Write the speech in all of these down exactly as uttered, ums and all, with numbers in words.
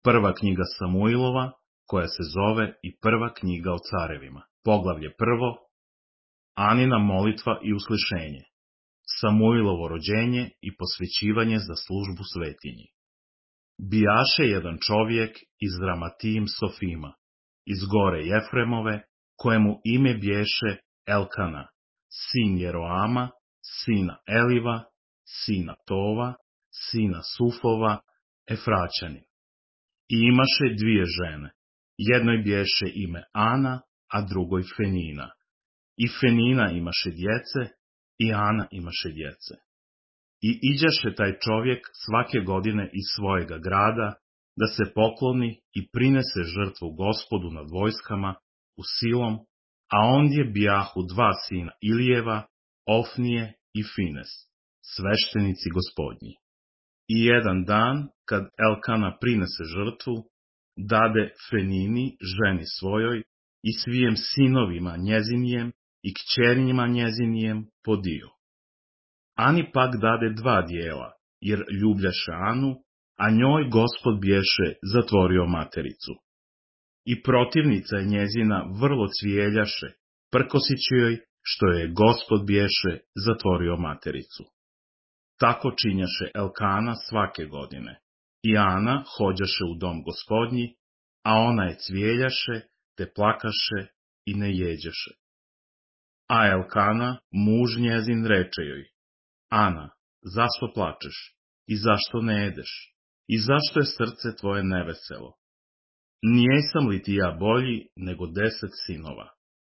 Prva knjiga Samuilova, koja se zove i Prva knjiga o carevima. Poglavlje prvo. Anina molitva i uslišenje. Samuilovo rođenje i posvećivanje za službu svetinji. Bijaše jedan čovjek iz Ramatim Sofima, iz gore Jefremove, kojemu ime bješe Elkana, sin Jeroama, sina Eliva, sina Tova, sina Sufova, Efraćanin. I imaše dvije žene, jednoj bješe ime Ana, a drugoj Fenina. I Fenina imaše djece, i Ana imaše djece. I iđaše taj čovjek svake godine iz svojega grada, da se pokloni i prinese žrtvu Gospodu nad vojskama u Silom, a ondje bijahu dva sina Ilijeva, Ofnije i Fines, sveštenici Gospodnji. I jedan dan, kad Elkana prinese žrtvu, dade Fenini, ženi svojoj, i svijem sinovima njezinijem i kćerinjima njezinijem po dio. Ani pak dade dva dijela, jer ljubljaše Anu, a njoj Gospod bješe zatvorio matericu. I protivnica je njezina vrlo cvijeljaše, prkosići joj, što je Gospod bješe zatvorio matericu. Tako činjaše Elkana svake godine. I Ana hođaše u dom Gospodnji, a ona je cvijeljaše, te plakaše i ne jeđaše. A Elkana, muž njezin, reče joj: Ana, zašto plačeš? I zašto ne jedeš? I zašto je srce tvoje neveselo? Nijesam li ti ja bolji nego deset sinova?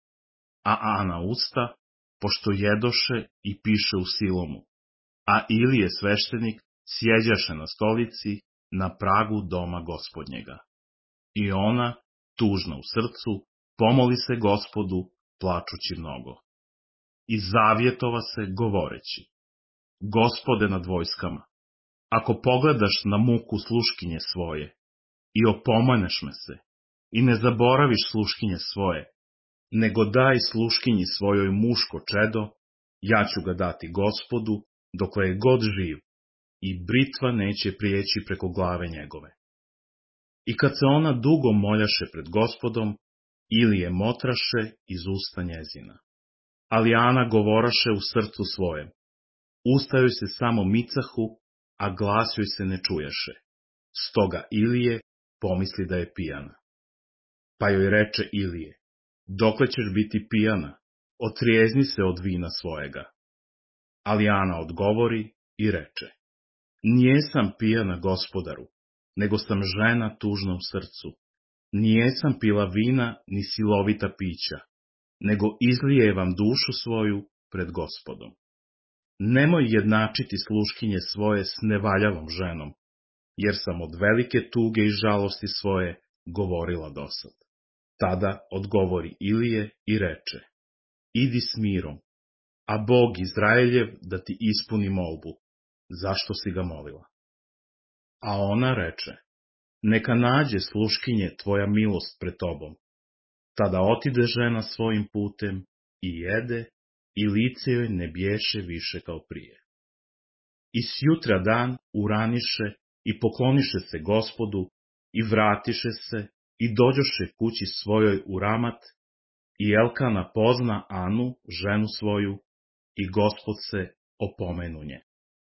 A Ana usta, pošto jedoše i piše u Silomu, a Ilije sveštenik sjeđaše na stolici na pragu doma Gospodnjega. I ona, tužna u srcu, pomoli se Gospodu, plačući mnogo. I zavjetova se, govoreći: Gospode nad vojskama, ako pogledaš na muku sluškinje svoje i opomeneš me se i ne zaboraviš sluškinje svoje, nego daj sluškinji svojoj muško čedo, ja ću ga dati Gospodu dokle je god živ i britva neće prijeći preko glave njegove. I kad se ona dugo moljaše pred Gospodom, Ilije motraše iz usta njezina. Ali Ana govoraše u srcu svojem. Usta joj se samo micahu, a glas joj se ne čuješe. Stoga Ilije pomisli da je pijana. Pa joj reče Ilije: Dokle ćeš biti pijana? Otrijezni se od vina svojega. Ali Ana odgovori i reče: Nijesam pijana, Gospodaru, nego sam žena tužna u srcu. Nijesam pila vina ni silovita pića, nego izlijevam dušu svoju pred Gospodom. Nemoj jednačiti sluškinje svoje s nevaljavom ženom, jer sam od velike tuge i žalosti svoje govorila dosad. Tada odgovori Ilije i reče: Idi s mirom, a Bog Izraeljev da ti ispuni molbu, zašto si ga molila? A ona reče: Neka nađe sluškinje tvoja milost pred tobom. Tada otide žena svojim putem i jede, i lice joj ne bješe više kao prije. I sjutra dan uraniše i pokloniše se Gospodu i vratiše se i dođoše kući svojoj u Ramat, i Elkana pozna Anu, ženu svoju, i Gospod se opomenu nje.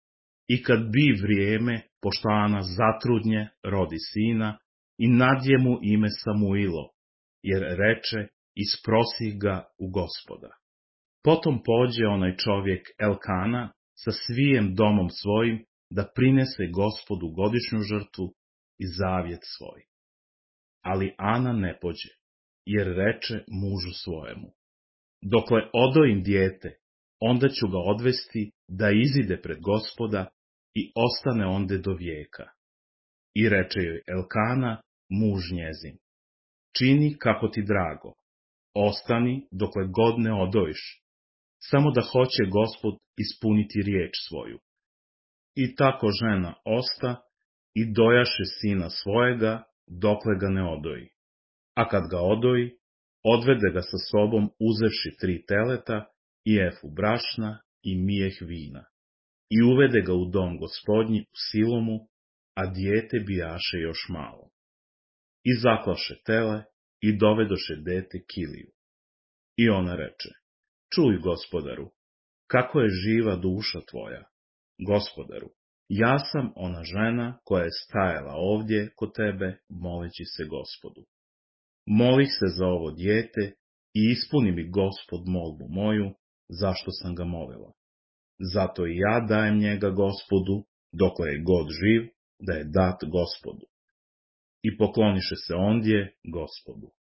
I kad bi vrijeme, pošto Ana zatrudnje, rodi sina, i nadje mu ime Samuilo, jer reče: Isprosi ga u Gospoda. Potom pođe onaj čovjek Elkana sa svijem domom svojim da prinese Gospodu godišnju žrtvu i zavjet svoj. Ali Ana ne pođe, jer reče mužu svojemu: Dokle odojim dijete, onda ću ga odvesti da izide pred Gospoda i ostane onde do vijeka. I reče joj Elkana, muž njezin: Čini kako ti drago, ostani dokle god ne odojiš, samo da hoće Gospod ispuniti riječ svoju. I tako žena osta i dojaše sina svojega, dokle ga ne odoji. A kad ga odoji, odvede ga sa sobom uzevši tri teleta i efu brašna i mijeh vina. I uvede ga u dom Gospodnji u Silomu, a dijete bijaše još malo. I zaklaše tele i dovedoše dete Kiliju. I ona reče, čuj, gospodaru, kako je živa duša tvoja, gospodaru, ja sam ona žena koja je stajala ovdje kod tebe, moleći se Gospodu. Molih se za ovo dijete i ispuni mi Gospod molbu moju, zašto sam ga molila. Zato i ja dajem njega Gospodu, dokle je god živ, da je dat Gospodu. I pokloniše se ondje Gospodu.